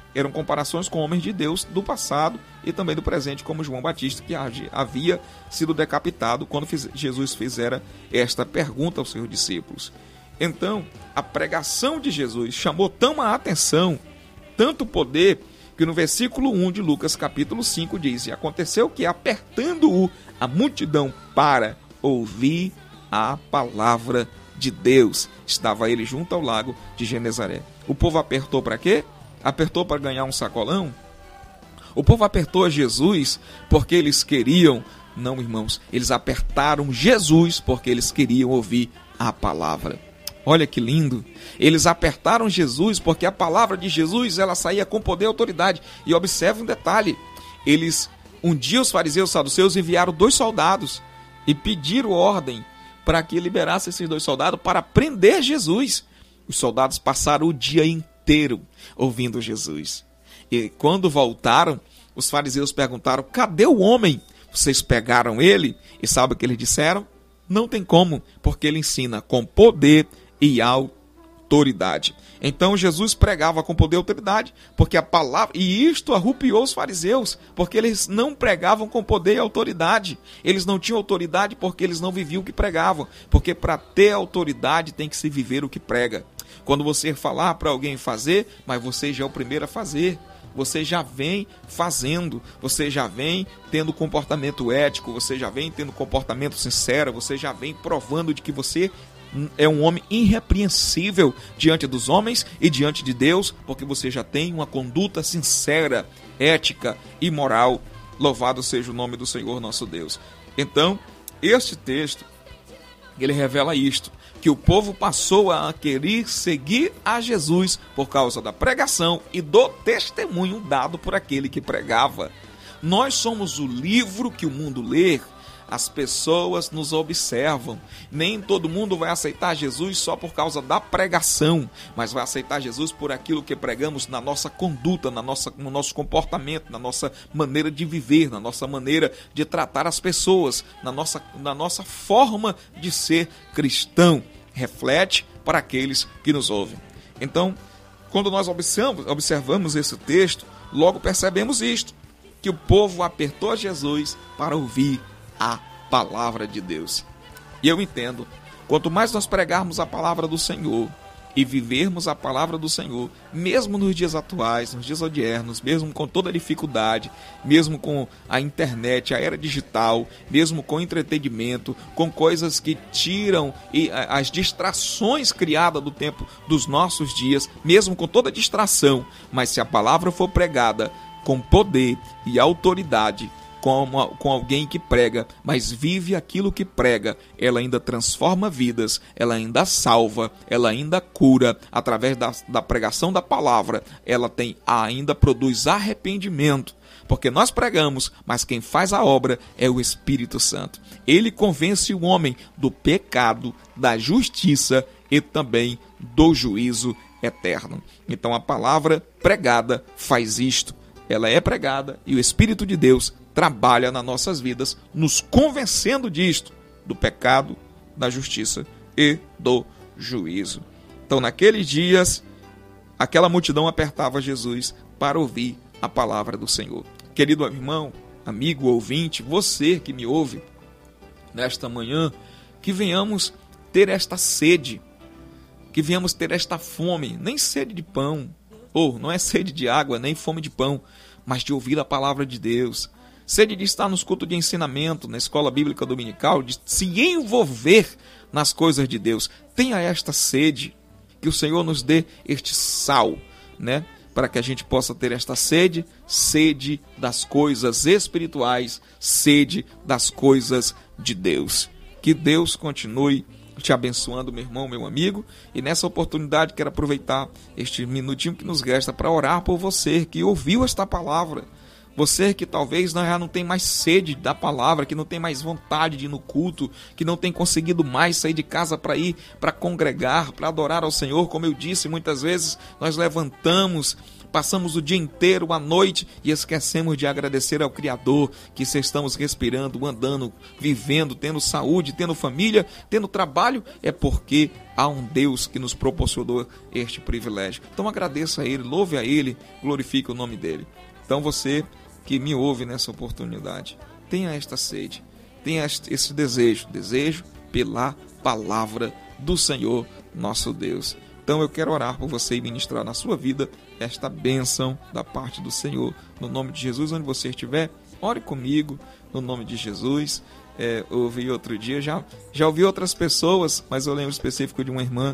Eram comparações com homens de Deus do passado e também do presente, como João Batista, que havia sido decapitado quando Jesus fizera esta pergunta aos seus discípulos. Então, a pregação de Jesus chamou tão a atenção, tanto poder, que no versículo 1 de Lucas capítulo 5 diz: e aconteceu que, apertando-o a multidão para ouvir a palavra de Deus, estava ele junto ao lago de Genezaré. O povo apertou para quê? Apertou para ganhar um sacolão? O povo apertou a Jesus porque eles queriam... Não, irmãos, eles apertaram Jesus porque eles queriam ouvir a palavra. Olha que lindo. Eles apertaram Jesus porque a palavra de Jesus, ela saía com poder e autoridade. E observe um detalhe. Um dia os fariseus e saduceus enviaram 2 soldados e pediram ordem para que liberasse esses 2 soldados para prender Jesus. Os soldados passaram o dia inteiro ouvindo Jesus. E quando voltaram, os fariseus perguntaram: cadê o homem? Vocês pegaram ele? E sabe o que eles disseram? Não tem como, porque ele ensina com poder e autoridade. Então Jesus pregava com poder e autoridade, porque a palavra... E isto arrupiou os fariseus, porque eles não pregavam com poder e autoridade. Eles não tinham autoridade porque eles não viviam o que pregavam. Porque para ter autoridade tem que se viver o que prega. Quando você falar para alguém fazer, mas você já é o primeiro a fazer. Você já vem fazendo, você já vem tendo comportamento ético, você já vem tendo comportamento sincero, você já vem provando de que você é um homem irrepreensível diante dos homens e diante de Deus, porque você já tem uma conduta sincera, ética e moral. Louvado seja o nome do Senhor nosso Deus. Então, este texto, ele revela isto, que o povo passou a querer seguir a Jesus por causa da pregação e do testemunho dado por aquele que pregava. Nós somos o livro que o mundo lê. As pessoas nos observam. Nem todo mundo vai aceitar Jesus só por causa da pregação, mas vai aceitar Jesus por aquilo que pregamos na nossa conduta, no nosso comportamento, na nossa maneira de viver, na nossa maneira de tratar as pessoas, na nossa forma de ser cristão. Reflete para aqueles que nos ouvem. Então, quando nós observamos esse texto, logo percebemos isto, que o povo apertou a Jesus para ouvir a palavra de Deus. E eu entendo, quanto mais nós pregarmos a palavra do Senhor e vivermos a palavra do Senhor, mesmo nos dias atuais, nos dias odiernos, mesmo com toda a dificuldade, mesmo com a internet, a era digital, mesmo com entretenimento, com coisas que tiram as distrações criadas do tempo dos nossos dias, mesmo com toda a distração, mas se a palavra for pregada com poder e autoridade, com alguém que prega, mas vive aquilo que prega, ela ainda transforma vidas, ela ainda salva, ela ainda cura, através da pregação da palavra, ela ainda produz arrependimento, porque nós pregamos, mas quem faz a obra é o Espírito Santo. Ele convence o homem do pecado, da justiça e também do juízo eterno. Então a palavra pregada faz isto, ela é pregada e o Espírito de Deus trabalha nas nossas vidas, nos convencendo disto, do pecado, da justiça e do juízo. Então, naqueles dias, aquela multidão apertava Jesus para ouvir a palavra do Senhor. Querido irmão, amigo, ouvinte, você que me ouve nesta manhã, que venhamos ter esta sede, que venhamos ter esta fome, nem sede de pão, ou não é sede de água, nem fome de pão, mas de ouvir a palavra de Deus. Sede de estar nos cultos de ensinamento, na escola bíblica dominical, de se envolver nas coisas de Deus. Tenha esta sede, que o Senhor nos dê este sal, né? Para que a gente possa ter esta sede, sede das coisas espirituais, sede das coisas de Deus. Que Deus continue te abençoando, meu irmão, meu amigo. E nessa oportunidade quero aproveitar este minutinho que nos resta para orar por você que ouviu esta palavra. Você que talvez já não tem mais sede da palavra, que não tem mais vontade de ir no culto, que não tem conseguido mais sair de casa para ir, para congregar, para adorar ao Senhor. Como eu disse, muitas vezes nós levantamos, passamos o dia inteiro, a noite, e esquecemos de agradecer ao Criador, que se estamos respirando, andando, vivendo, tendo saúde, tendo família, tendo trabalho, é porque há um Deus que nos proporcionou este privilégio. Então agradeça a Ele, louve a Ele, glorifique o nome dEle. Então você que me ouve nessa oportunidade, tenha esta sede, tenha esse desejo pela palavra do Senhor nosso Deus. Então eu quero orar por você e ministrar na sua vida esta bênção da parte do Senhor. No nome de Jesus, onde você estiver, ore comigo, no nome de Jesus. Eu ouvi outro dia, já ouvi outras pessoas, mas eu lembro específico de uma irmã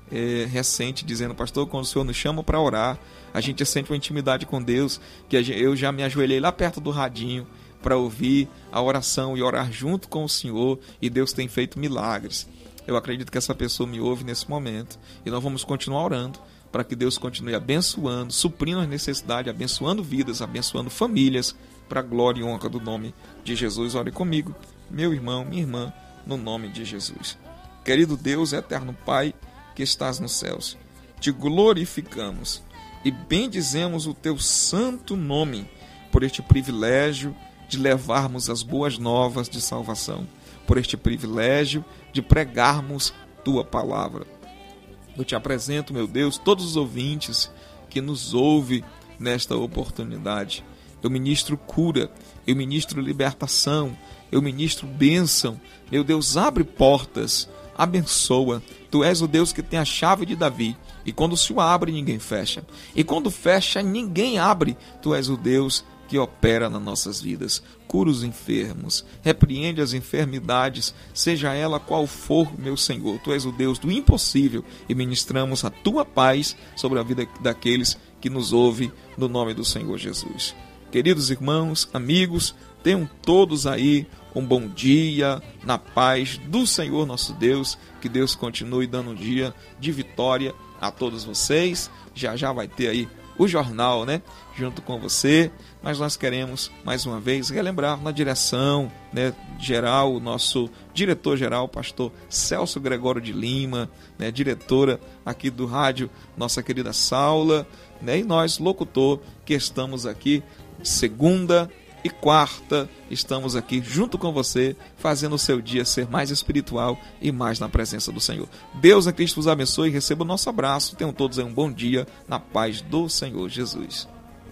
recente dizendo: pastor, quando o Senhor nos chama para orar, a gente sente uma intimidade com Deus, que eu já me ajoelhei lá perto do radinho para ouvir a oração e orar junto com o Senhor, e Deus tem feito milagres. Eu acredito que essa pessoa me ouve nesse momento, e nós vamos continuar orando para que Deus continue abençoando, suprindo as necessidades, abençoando vidas, abençoando famílias, para a glória e honra do nome de Jesus. Ore comigo, meu irmão, minha irmã, no nome de Jesus. Querido Deus, eterno Pai, que estás nos céus, te glorificamos e bendizemos o teu santo nome por este privilégio de levarmos as boas novas de salvação, por este privilégio de pregarmos tua palavra. Eu te apresento, meu Deus, todos os ouvintes que nos ouvem nesta oportunidade. Eu ministro cura, eu ministro libertação, eu ministro bênção. Meu Deus, abre portas, abençoa. Tu és o Deus que tem a chave de Davi, e quando o Senhor abre, ninguém fecha. E quando fecha, ninguém abre. Tu és o Deus que opera nas nossas vidas. Cura os enfermos, repreende as enfermidades, seja ela qual for, meu Senhor. Tu és o Deus do impossível, e ministramos a tua paz sobre a vida daqueles que nos ouvem, no nome do Senhor Jesus. Queridos irmãos, amigos, tenham todos aí um bom dia, na paz do Senhor nosso Deus. Que Deus continue dando um dia de vitória a todos vocês. Já vai ter aí o jornal, né, junto com você, mas nós queremos mais uma vez relembrar na direção, né, geral, o nosso diretor-geral, pastor Celso Gregório de Lima, né, diretora aqui do rádio, nossa querida Saula, né, e nós, locutor, que estamos aqui segunda e quarta, estamos aqui junto com você, fazendo o seu dia ser mais espiritual e mais na presença do Senhor. Deus em Cristo vos abençoe e receba o nosso abraço. Tenham todos aí um bom dia, na paz do Senhor Jesus.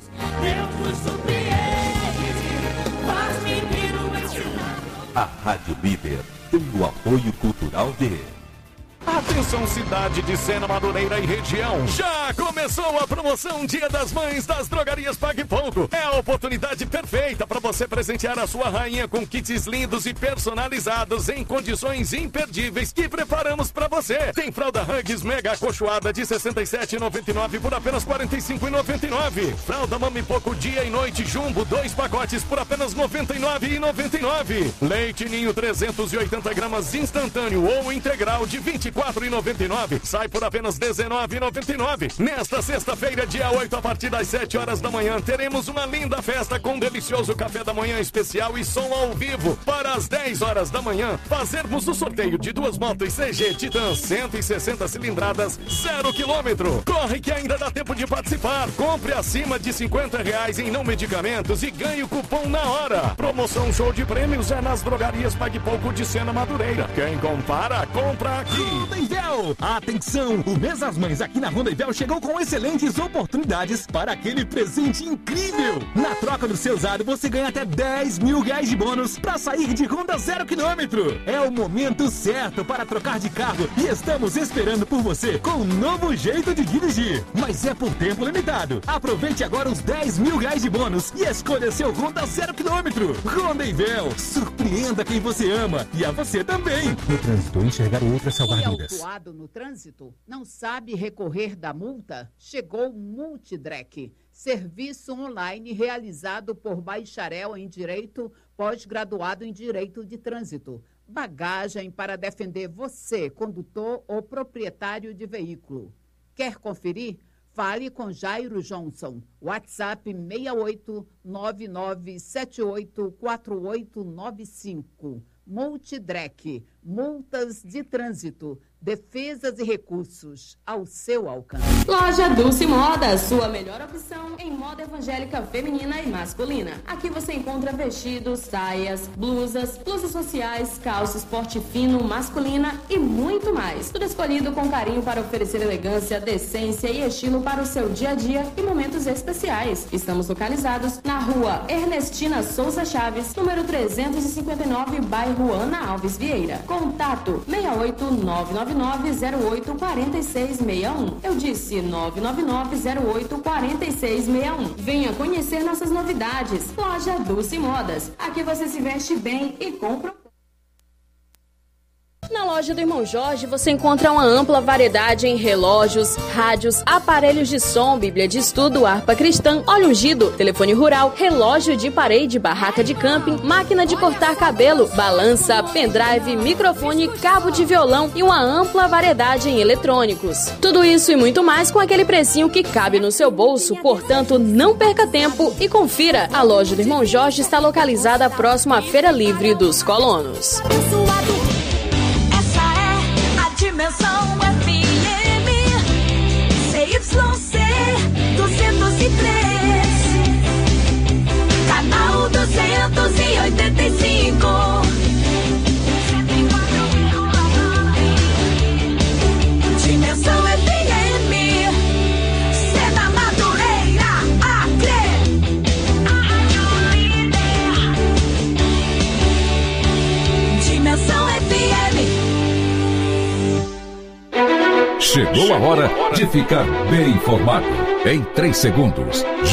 A Rádio Líder tem o apoio cultural de... Atenção, cidade de Sena, Madureira e região. Já começou a promoção Dia das Mães das Drogarias Pague Pouco. É a oportunidade perfeita para você presentear a sua rainha com kits lindos e personalizados em condições imperdíveis que preparamos para você. Tem fralda Huggies Mega acolchoada de R$ 67,99 por apenas R$ 45,99. Fralda Mami Pouco Dia e Noite Jumbo, 2 pacotes por apenas R$ 99,99. Leite Ninho 380 gramas instantâneo ou integral de R$ 24,99, sai por apenas R$ 19,99. Nesta sexta-feira, dia 8, a partir das 7 horas da manhã, teremos uma linda festa com um delicioso café da manhã especial e som ao vivo. Para as 10 horas da manhã, fazermos o sorteio de 2 motos CG Titan 160 cilindradas, 0 km. Corre que ainda dá tempo de participar. Compre acima de R$ 50 em não medicamentos e ganhe o cupom na hora. Promoção show de prêmios é nas drogarias Pague Pouco de Sena, Madureira. Quem compara, compra aqui. Rondonvel! Atenção! O mês das mães aqui na Rondonvel chegou com excelentes oportunidades para aquele presente incrível! Na troca do seu usado, você ganha até R$ 10.000 de bônus para sair de Honda 0 km. É o momento certo para trocar de carro e estamos esperando por você com um novo jeito de dirigir. Mas é por tempo limitado. Aproveite agora os R$ 10.000 de bônus e escolha seu Honda 0 km. Rondonvel, surpreenda quem você ama e a você também. No trânsito, enxergar o outro é salvar vidas. Autuado no trânsito, não sabe recorrer da multa? Chegou o Multidrec, serviço online realizado por bacharel em Direito, pós-graduado em Direito de Trânsito. Bagagem para defender você, condutor ou proprietário de veículo. Quer conferir? Fale com Jairo Johnson. WhatsApp 6899784895. Multidrec, multas de trânsito, defesas e recursos ao seu alcance. Loja Dulce Moda, sua melhor opção em moda evangélica feminina e masculina. Aqui você encontra vestidos, saias, blusas sociais, calças, porte fino, masculina e muito mais. Tudo escolhido com carinho para oferecer elegância, decência e estilo para o seu dia a dia e momentos especiais. Estamos localizados na rua Ernestina Souza Chaves, número 359, bairro Ana Alves Vieira. Contato 68999084661. Eu disse 999084661. Venha conhecer nossas novidades. Loja Dulce Modas. Aqui você se veste bem e compra. Na loja do Irmão Jorge você encontra uma ampla variedade em relógios, rádios, aparelhos de som, bíblia de estudo, harpa cristã, óleo ungido, telefone rural, relógio de parede, barraca de camping, máquina de cortar cabelo, balança, pendrive, microfone, cabo de violão e uma ampla variedade em eletrônicos. Tudo isso e muito mais com aquele precinho que cabe no seu bolso, portanto não perca tempo e confira. A loja do Irmão Jorge está localizada próximo à Feira Livre dos Colonos. Dimensão FM CYC 203, canal 285. Dimensão FM, Sena Madureira, Acre. Dimensão FM. Chegou a hora de ficar bem informado. Em 3 segundos.